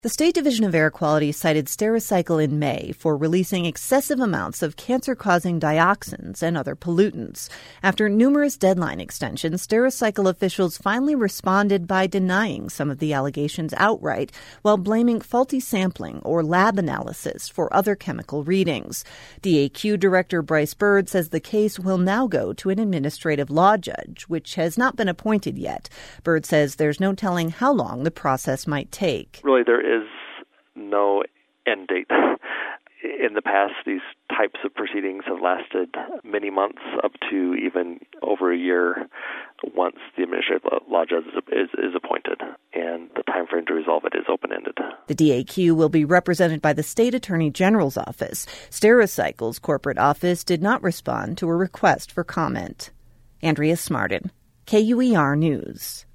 The State Division of Air Quality cited Stericycle in May for releasing excessive amounts of cancer-causing dioxins and other pollutants. After numerous deadline extensions, Stericycle officials finally responded by denying some of the allegations outright, while blaming faulty sampling or lab analysis for other chemical readings. DAQ Director Bryce Bird says the case will now go to an administrative law judge, which has not been appointed yet. Bird says there's no telling how long the process might take. Really, there is no end date. In the past, these types of proceedings have lasted many months, up to even over a year, once the administrative law judge is appointed, and the time frame to resolve it is open-ended. The DAQ will be represented by the State Attorney General's office. Stericycle's corporate office did not respond to a request for comment. Andrea Smartin, KUER News.